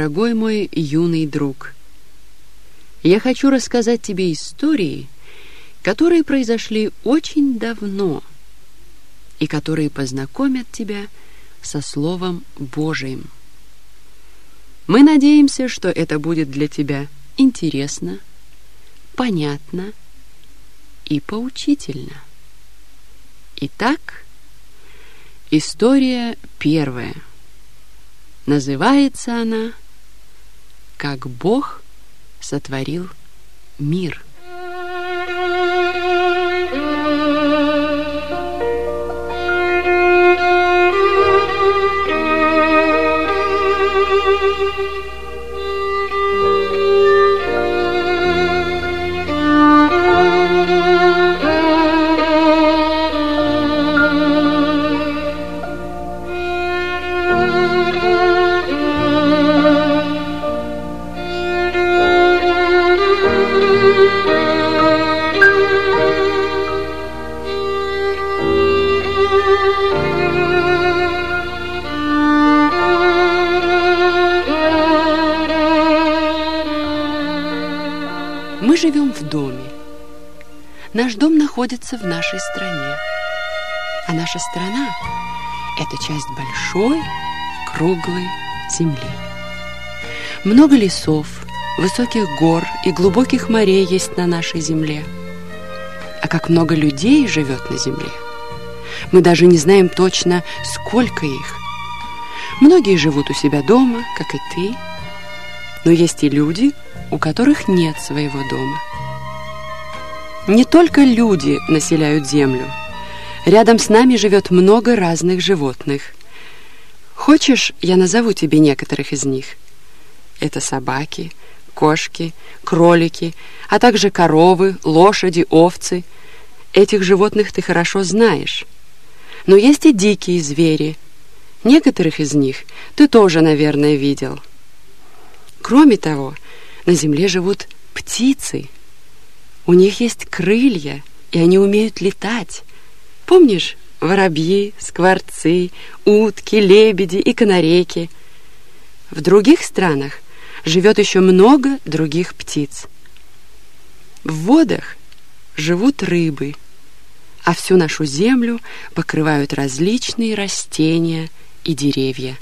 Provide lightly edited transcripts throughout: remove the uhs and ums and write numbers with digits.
дорогой мой юный друг, я хочу рассказать тебе истории, которые произошли очень давно и которые познакомят тебя со Словом Божиим. Мы надеемся, что это будет для тебя интересно, понятно и поучительно. Итак, история первая. Называется она «Как Бог сотворил мир». Мы живем в доме. Наш дом находится в нашей стране. А наша страна – это часть большой, круглой земли. Много лесов, высоких гор и глубоких морей есть на нашей земле. А как много людей живет на земле. Мы даже не знаем точно, сколько их. Многие живут у себя дома, как и ты. Но есть и люди, у которых нет своего дома. Не только люди населяют землю. Рядом с нами живет много разных животных. Хочешь, я назову тебе некоторых из них? Это собаки, кошки, кролики, а также коровы, лошади, овцы. Этих животных ты хорошо знаешь. Но есть и дикие звери. Некоторых из них ты тоже, наверное, видел. Кроме того, на земле живут птицы. У них есть крылья, и они умеют летать. Помнишь, воробьи, скворцы, утки, лебеди и канарейки? В других странах живет еще много других птиц. В водах живут рыбы, а всю нашу землю покрывают различные растения и деревья.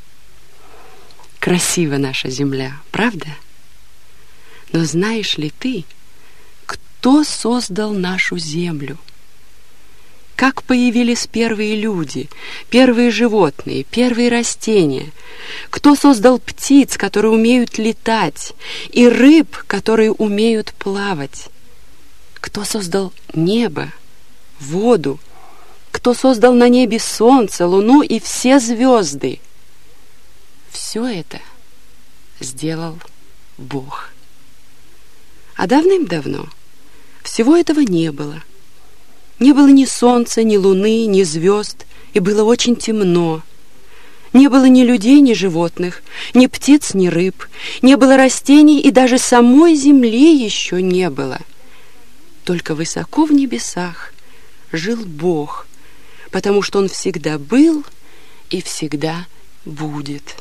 Красива наша земля, правда? Но знаешь ли ты, кто создал нашу землю? Как появились первые люди, первые животные, первые растения? Кто создал птиц, которые умеют летать, и рыб, которые умеют плавать? Кто создал небо, воду? Кто создал на небе солнце, луну и все звезды? Все это сделал Бог. А давным-давно всего этого не было. Не было ни солнца, ни луны, ни звезд, и было очень темно. Не было ни людей, ни животных, ни птиц, ни рыб, не было растений, и даже самой земли еще не было. Только высоко в небесах жил Бог, потому что Он всегда был и всегда будет.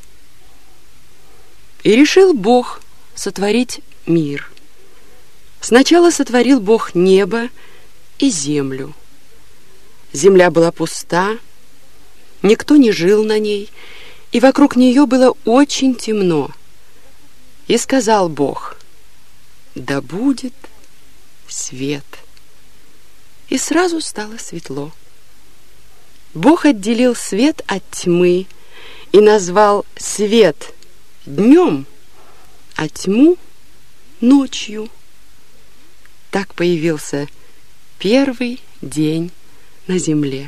И решил Бог сотворить мир. Сначала сотворил Бог небо и землю. Земля была пуста, никто не жил на ней, и вокруг нее было очень темно. И сказал Бог: «Да будет свет». И сразу стало светло. Бог отделил свет от тьмы и назвал свет днем, а тьму ночью. Так появился первый день на земле.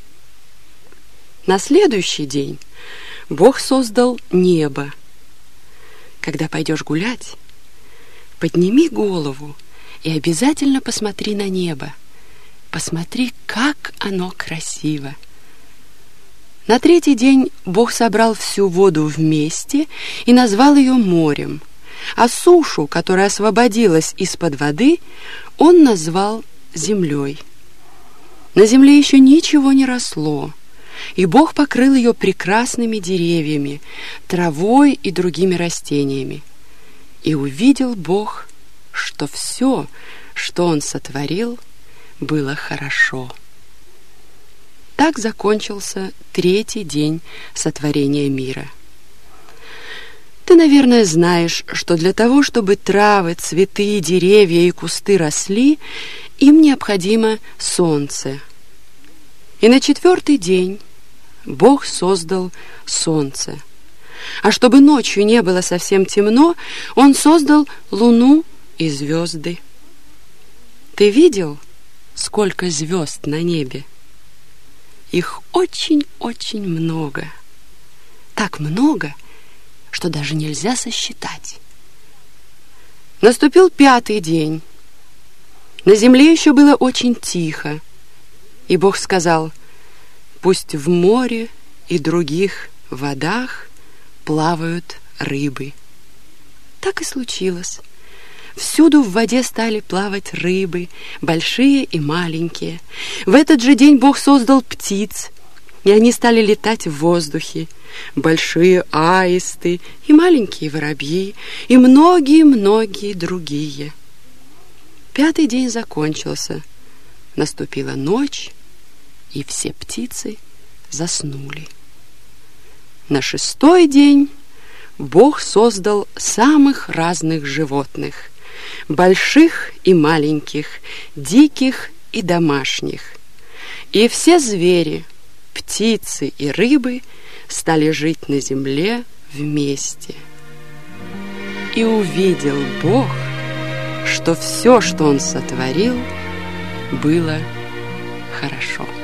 На следующий день Бог создал небо. Когда пойдешь гулять, подними голову и обязательно посмотри на небо. Посмотри, как оно красиво. На третий день Бог собрал всю воду вместе и назвал ее морем, а сушу, которая освободилась из-под воды, Он назвал землей. На земле еще ничего не росло, и Бог покрыл ее прекрасными деревьями, травой и другими растениями. И увидел Бог, что все, что Он сотворил, было хорошо. Так закончился 3-й день сотворения мира. Ты, наверное, знаешь, что для того, чтобы травы, цветы, деревья и кусты росли, им необходимо солнце. И на 4-й день Бог создал солнце. А чтобы ночью не было совсем темно, Он создал луну и звезды. Ты видел, сколько звезд на небе? Их очень-очень много. Так много, что даже нельзя сосчитать. Наступил 5-й день. На земле еще было очень тихо. И Бог сказал: пусть в море и других водах плавают рыбы. Так и случилось. Всюду в воде стали плавать рыбы, большие и маленькие. В этот же день Бог создал птиц, и они стали летать в воздухе. Большие аисты и маленькие воробьи, и многие-многие другие. 5-й день закончился. Наступила ночь, и все птицы заснули. На 6-й день Бог создал самых разных животных, больших и маленьких, диких и домашних. И все звери, птицы и рыбы стали жить на земле вместе. И увидел Бог, что все, что Он сотворил, было хорошо.